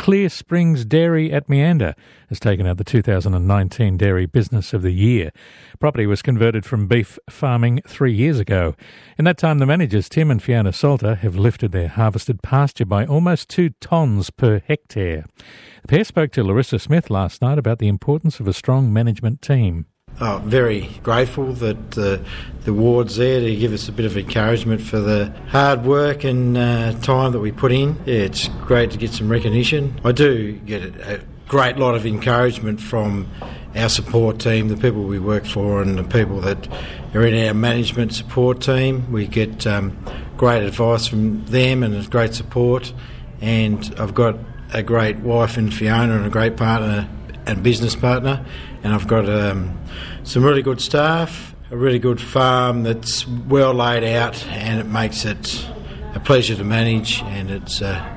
Clear Springs Dairy at Meander has taken out the 2019 Dairy Business of the Year. Property was converted from beef farming 3 years ago. In that time, the managers, Tim and Fiona Salter, have lifted their harvested pasture by almost 2 tonnes per hectare. The pair spoke to Larissa Smith last night about the importance of a strong management team. Very grateful that the ward's there to give us a bit of encouragement for the hard work and time that we put in. Yeah, it's great to get some recognition. I do get a great lot of encouragement from our support team, the people we work for and the people that are in our management support team. We get great advice from them and great support, and I've got a great wife in Fiona and a great partner and business partner, and I've got some really good staff, a really good farm that's well laid out, and it makes it a pleasure to manage, and it's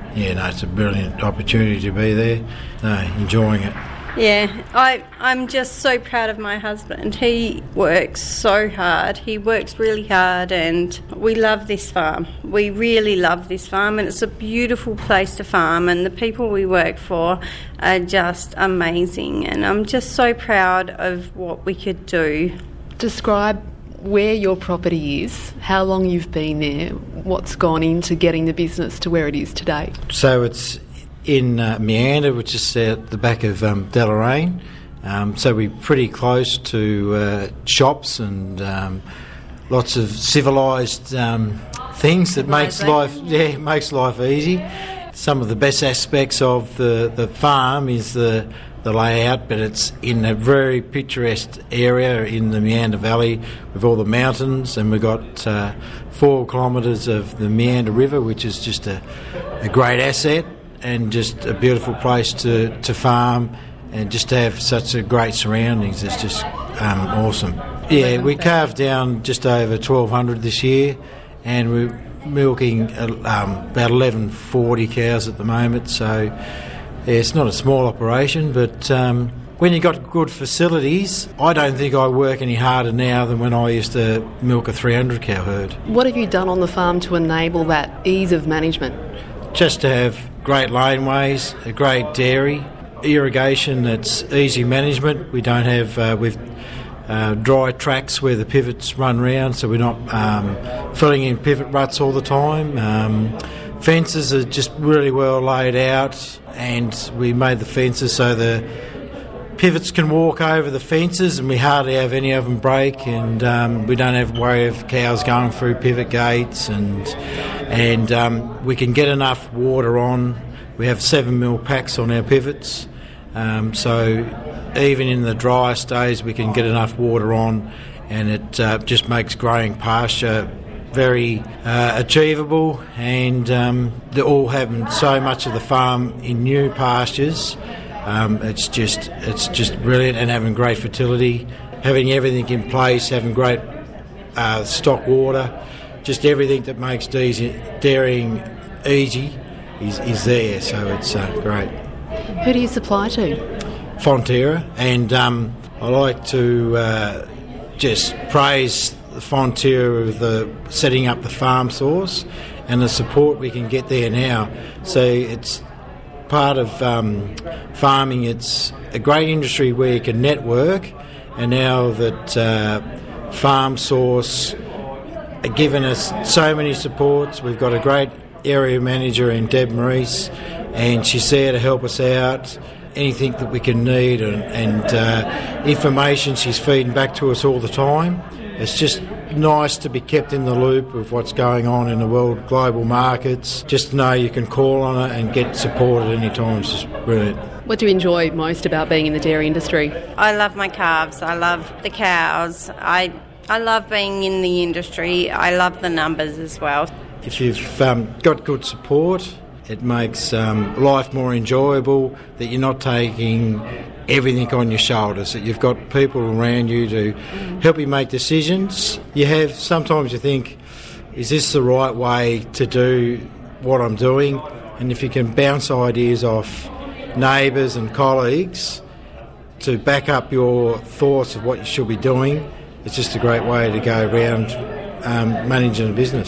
a brilliant opportunity to be there, enjoying it. Yeah, I'm just so proud of my husband. He works so hard. He works really hard, and we love this farm. We really love this farm, and it's a beautiful place to farm, and the people we work for are just amazing, and I'm just so proud of what we could do. Describe where your property is, how long you've been there, what's gone into getting the business to where it is today. So it's in Meander, which is at the back of Deloraine. So we're pretty close to shops and lots of civilised things that makes life easy. Some of the best aspects of the farm is the layout, but it's in a very picturesque area in the Meander Valley with all the mountains, and we've got 4 kilometres of the Meander River, which is just a great asset and just a beautiful place to farm, and just to have such a great surroundings. It's just awesome. Yeah, we carved down just over 1,200 this year, and we're milking about 1,140 cows at the moment, so yeah, it's not a small operation, but when you've got good facilities, I don't think I work any harder now than when I used to milk a 300 cow herd. What have you done on the farm to enable that ease of management? Just to have great laneways, a great dairy, irrigation that's easy management. We don't have with dry tracks where the pivots run round, so we're not filling in pivot ruts all the time. Fences are just really well laid out, and we made the fences so the pivots can walk over the fences, and we hardly have any of them break, and we don't have to worry of cows going through pivot gates, and we can get enough water on. We have 7 mil packs on our pivots, so even in the driest days we can get enough water on, and it just makes growing pasture very achievable, and they're all having so much of the farm in new pastures. It's just brilliant, and having great fertility, having everything in place, having great stock water, just everything that makes dairying easy is there, so it's great. Who do you supply to? Fonterra, and I like to just praise the Fonterra of the setting up the farm source and the support we can get there now. So it's part of farming. It's a great industry where you can network, and now that Farm Source are giving us so many supports. We've got a great area manager in Deb Maurice, and she's there to help us out. Anything that we can need, and information she's feeding back to us all the time. It's just nice to be kept in the loop of what's going on in the world, global markets. Just to know you can call on it and get support at any time is just brilliant. What do you enjoy most about being in the dairy industry? I love my calves. I love the cows. I love being in the industry. I love the numbers as well. If you've got good support, it makes life more enjoyable, that you're not taking everything on your shoulders, that you've got people around you to help you make decisions. Sometimes you think, is this the right way to do what I'm doing? And if you can bounce ideas off neighbours and colleagues to back up your thoughts of what you should be doing, it's just a great way to go around managing a business.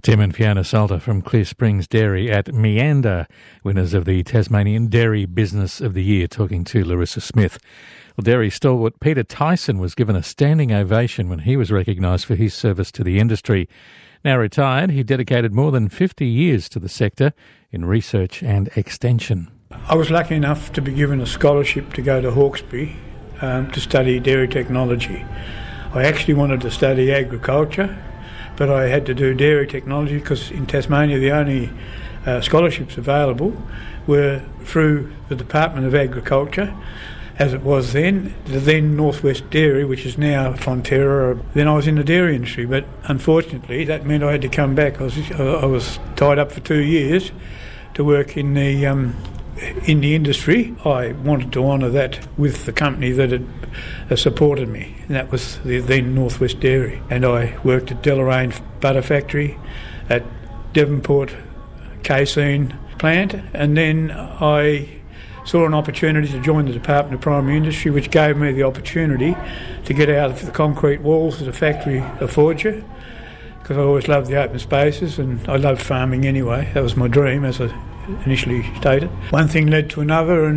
Tim and Fiona Salter from Clear Springs Dairy at Meander, winners of the Tasmanian Dairy Business of the Year, talking to Larissa Smith. Well, dairy stalwart Peter Tyson was given a standing ovation when he was recognised for his service to the industry. Now retired, he dedicated more than 50 years to the sector in research and extension. I was lucky enough to be given a scholarship to go to Hawkesbury to study dairy technology. I actually wanted to study agriculture, but I had to do dairy technology because in Tasmania the only scholarships available were through the Department of Agriculture, as it was then, the then Northwest Dairy, which is now Fonterra. Then I was in the dairy industry, but unfortunately that meant I had to come back. I was tied up for 2 years to work in the industry. I wanted to honour that with the company that had supported me, and that was the then Northwest Dairy. And I worked at Deloraine Butter Factory, at Devonport Casein plant, and then I saw an opportunity to join the Department of Primary Industry, which gave me the opportunity to get out of the concrete walls of the factory of Forger, because I always loved the open spaces and I loved farming anyway. That was my dream, as I initially stated. One thing led to another,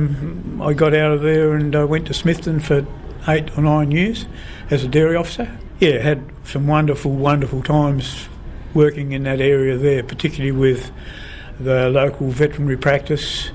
and I got out of there and I went to Smithton for 8 or 9 years as a dairy officer. Yeah, had some wonderful, wonderful times working in that area there, particularly with the local veterinary practice,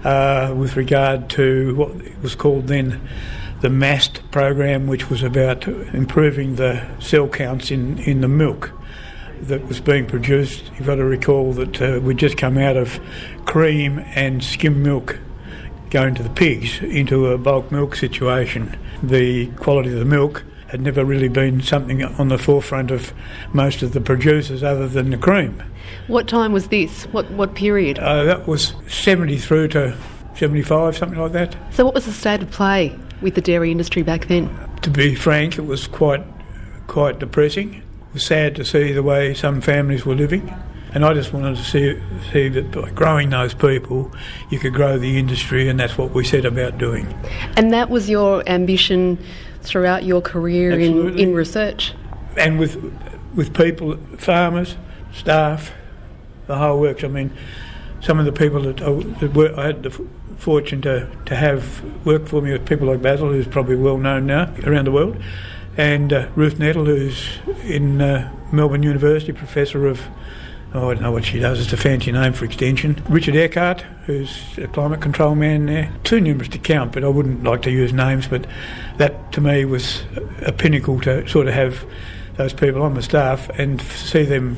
with regard to what was called then the MAST program, which was about improving the cell counts in the milk that was being produced. You've got to recall that we'd just come out of cream and skim milk going to the pigs into a bulk milk situation. The quality of the milk had never really been something on the forefront of most of the producers other than the cream. What time was this? What period? That was 70 through to 75, something like that. So what was the state of play with the dairy industry back then? To be frank, it was quite depressing. It was sad to see the way some families were living, and I just wanted to see that by growing those people, you could grow the industry, and that's what we set about doing. And that was your ambition throughout your career in research? And with people, farmers, staff, the whole works. I mean, some of the people that I had the fortune to have work for me with people like Basil, who's probably well known now around the world, and Ruth Nettle, who's in Melbourne University, professor of, I don't know what she does, it's a fancy name for extension. Richard Eckhart, who's a climate control man there. Too numerous to count, but I wouldn't like to use names, but that to me was a pinnacle to sort of have those people on the staff and see them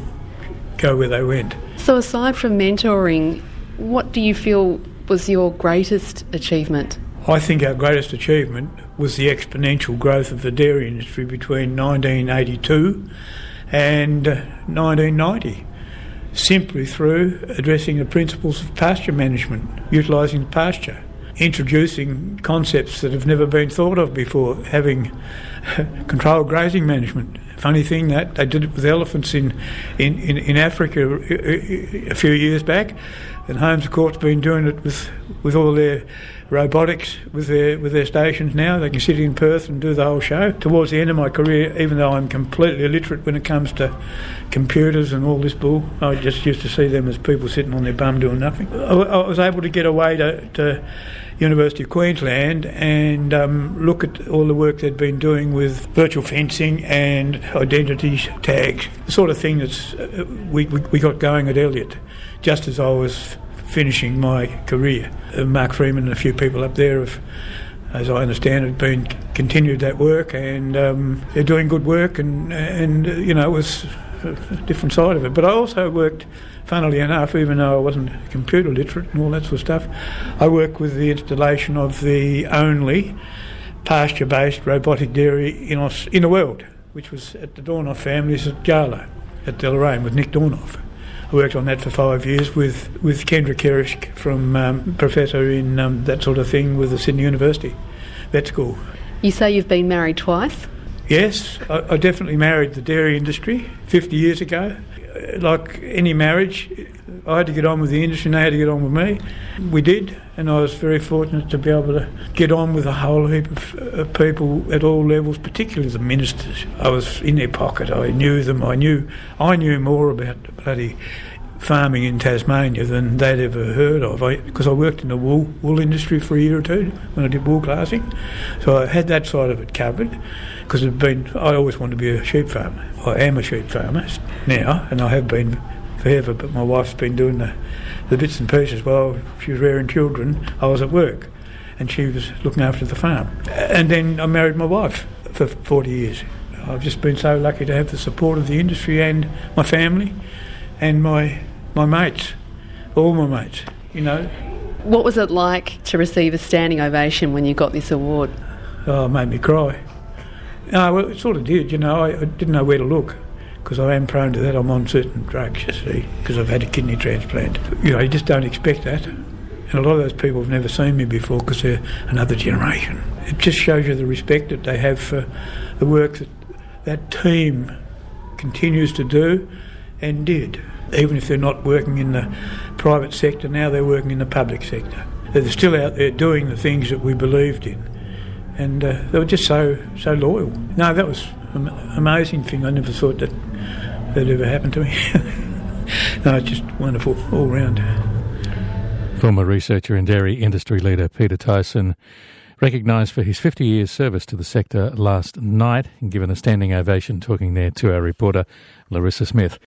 go where they went. So aside from mentoring, what do you feel was your greatest achievement? I think our greatest achievement was the exponential growth of the dairy industry between 1982 and 1990, simply through addressing the principles of pasture management, utilising pasture, introducing concepts that have never been thought of before, having controlled grazing management. Funny thing that they did it with elephants in Africa a few years back, and Holmes Court's been doing it with all their robotics with their stations now. They can sit in Perth and do the whole show. Towards the end of my career, even though I'm completely illiterate when it comes to computers and all this bull, I just used to see them as people sitting on their bum doing nothing. I was able to get away to University of Queensland and look at all the work they'd been doing with virtual fencing and identity tags, the sort of thing that's we got going at Elliott just as I was finishing my career. Mark Freeman and a few people up there have, as I understand it, continued that work, and they're doing good work, and you know, it was a different side of it. But I also worked, funnily enough, even though I wasn't computer literate and all that sort of stuff, I worked with the installation of the only pasture-based robotic dairy in the world, which was at the Dornoff families at Gala, at Deloraine, with Nick Dornoff. I worked on that for 5 years with Kendra Kerisk, from professor in that sort of thing with the Sydney University Vet School. You say you've been married twice? Yes, I definitely married the dairy industry 50 years ago. Like any marriage, I had to get on with the industry and they had to get on with me. We did, and I was very fortunate to be able to get on with a whole heap of people at all levels, particularly the ministers. I was in their pocket. I knew them. I knew more about the bloody farming in Tasmania than they'd ever heard of, because I worked in the wool industry for a year or two when I did wool glassing, so I had that side of it covered, because I always wanted to be a sheep farmer. I am a sheep farmer now, and I have been forever, but my wife's been doing the bits and pieces while she was rearing children. I was at work and she was looking after the farm, and then I married my wife for 40 years. I've just been so lucky to have the support of the industry and my family and my mates, all my mates, What was it like to receive a standing ovation when you got this award? Oh, it made me cry. No, well, it sort of did, I didn't know where to look, because I am prone to that. I'm on certain drugs, you see, because I've had a kidney transplant. You just don't expect that. And a lot of those people have never seen me before because they're another generation. It just shows you the respect that they have for the work that team continues to do and did. Even if they're not working in the private sector, now they're working in the public sector. They're still out there doing the things that we believed in. And they were just so loyal. No, that was an amazing thing. I never thought that ever happened to me. No, it's just wonderful all round. Former researcher and dairy industry leader Peter Tyson, recognised for his 50 years service to the sector last night and given a standing ovation, talking there to our reporter Larissa Smith.